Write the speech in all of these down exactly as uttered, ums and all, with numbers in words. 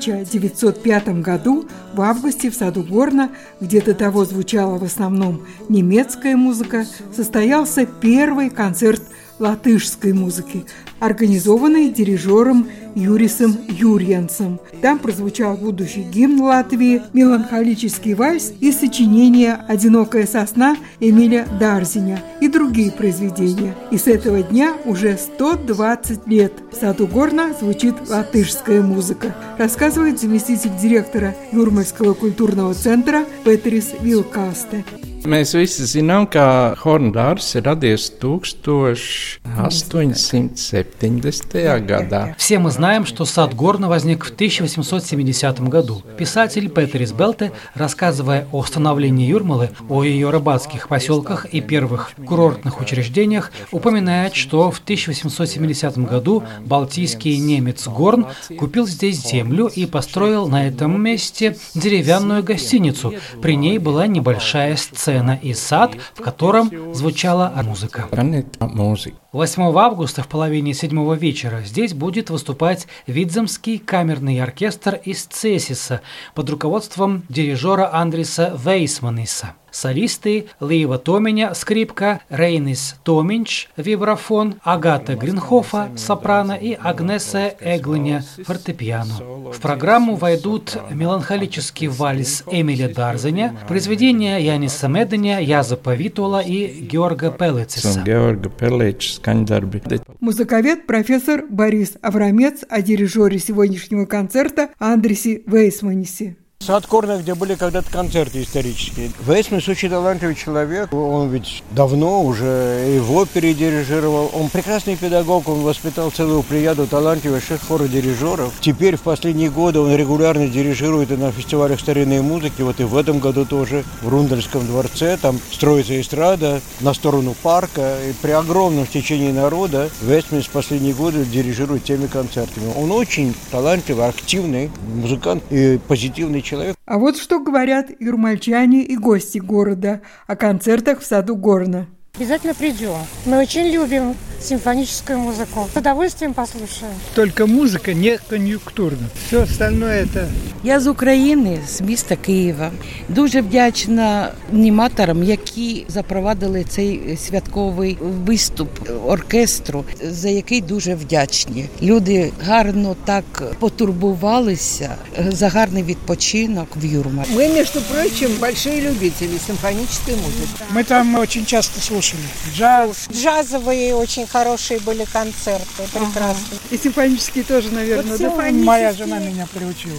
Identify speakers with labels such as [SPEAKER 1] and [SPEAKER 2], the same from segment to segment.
[SPEAKER 1] тысяча девятьсот пятом году в августе в саду Горна, где до того звучала в основном немецкая музыка, состоялся первый концерт латышской музыки, организованный дирижером Юрисом Юрьянсом. Там прозвучал будущий гимн Латвии, меланхолический вальс и сочинение «Одинокая сосна» Эмиля Дарзиня и другие произведения. И с этого дня уже сто двадцать лет в саду Горна звучит латышская музыка, рассказывает заместитель директора Юрмальского культурного центра Петерис Вилкасте.
[SPEAKER 2] Mēs visi zinām, ka Horndārs ir radies тысяча восемьсот семидесятом году.
[SPEAKER 3] Все мы знаем, что сад Горна возник в тысяча восемьсот семидесятом году. Писатель Петерис Белте, рассказывая о становлении Юрмалы, о ее рыбацких поселках и первых курортных учреждениях, упоминает, что в тысяча восемьсот семидесятом году балтийский немец Горн купил здесь землю и построил на этом месте деревянную гостиницу. При ней была небольшая сцена и сад, в котором звучала музыка. восьмого августа в половине седьмого вечера здесь будет выступать Видземский камерный оркестр из Цесиса под руководством дирижера Андриса Вейсманиса. Солисты Лиева Томиня – скрипка, Рейнис Томинч – вибрафон, Агата Гринхофа – сопрано и Агнеса Эглиня – фортепиано. В программу войдут меланхолический вальс Эмиля Дарзиня, произведения Яниса Меденя, Язепа Витула и Георга Пелецеса.
[SPEAKER 1] Музыковед профессор Борис Аврамец о дирижере сегодняшнего концерта Андрисе Вейсманисе.
[SPEAKER 4] Сад Горна, где были когда-то концерты исторические. Вейсманис очень талантливый человек. Он ведь давно уже и в опере дирижировал. Он прекрасный педагог, он воспитал целую плеяду талантливых хородирижеров. Теперь в последние годы он регулярно дирижирует и на фестивалях старинной музыки. Вот и в этом году тоже в Рундельском дворце. Там строится эстрада на сторону парка. И при огромном стечении народа Вейсманис в последние годы дирижирует теми концертами. Он очень талантливый, активный музыкант и позитивный человек.
[SPEAKER 1] А вот что говорят юрмальчане и гости города о концертах в саду Горна.
[SPEAKER 5] Обязательно придем. Мы очень любим симфоническую музыку. С удовольствием послушаем.
[SPEAKER 6] Только музыка не кон'юнктурна. Все остальное это...
[SPEAKER 7] Я з України, з міста Києва. Дуже вдячна аніматорам, які запровадили цей святковий виступ оркестру, за який дуже вдячні. Люди гарно так потурбувалися за гарний відпочинок в Юрмалі.
[SPEAKER 8] Мы, между прочим, большие любители симфонической музыки.
[SPEAKER 6] Мы там очень часто слушали джаз.
[SPEAKER 5] Джазовые очень хорошие были концерты. Прекрасно.
[SPEAKER 1] И симфонические тоже, наверное,
[SPEAKER 6] вот да? Моя жена меня приучила.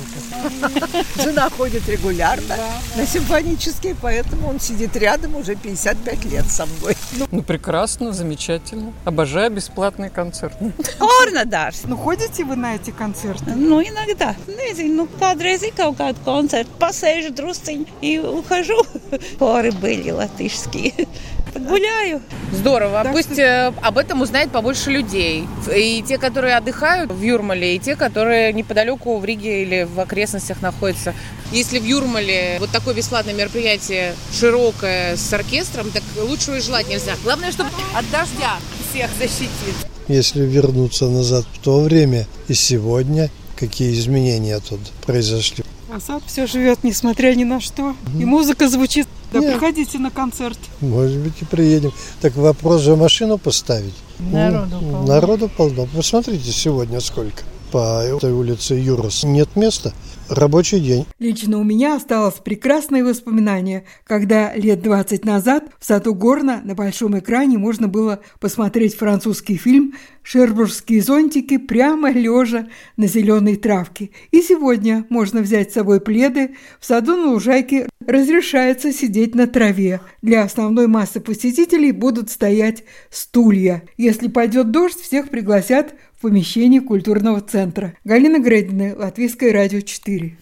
[SPEAKER 8] Жена ходит регулярно на симфонические, поэтому он сидит рядом уже пятьдесят пять лет со мной.
[SPEAKER 9] Ну, прекрасно, замечательно. Обожаю бесплатные концерты.
[SPEAKER 7] Horndārs.
[SPEAKER 1] Ну, ходите вы на эти концерты?
[SPEAKER 7] Ну, иногда. Nezinu, nu, kādreiz ir kaut kādu koncertu, pasēžu drusciņu и ухожу. Хоры были латышские. Гуляю.
[SPEAKER 10] Здорово. Так Пусть что... об этом узнает побольше людей. И те, которые отдыхают в Юрмале, и те, которые неподалеку в Риге или в окрестностях находятся. Если в Юрмале вот такое бесплатное мероприятие широкое с оркестром, так лучшего и желать нельзя. Главное, чтобы от дождя всех защитит.
[SPEAKER 11] Если вернуться назад в то время и сегодня, какие изменения тут произошли.
[SPEAKER 1] А сад все живет, несмотря ни на что. Mm-hmm. И музыка звучит. Да Нет. Приходите на концерт.
[SPEAKER 11] Может быть, и приедем. Так вопрос же машину поставить.
[SPEAKER 7] Народу
[SPEAKER 11] ну,
[SPEAKER 7] полно.
[SPEAKER 11] Народу полно. Посмотрите, сегодня сколько. По этой улице Юрос нет места. Рабочий день.
[SPEAKER 1] Лично у меня осталось прекрасное воспоминание, когда лет двадцать назад в саду Горна на большом экране можно было посмотреть французский фильм «Шербургские зонтики» прямо лежа на зеленой травке. И сегодня можно взять с собой пледы. В саду на лужайке разрешается сидеть на траве. Для основной массы посетителей будут стоять стулья. Если пойдет дождь, всех пригласят в помещении культурного центра. Галина Гредина, Латвийское радио четыре.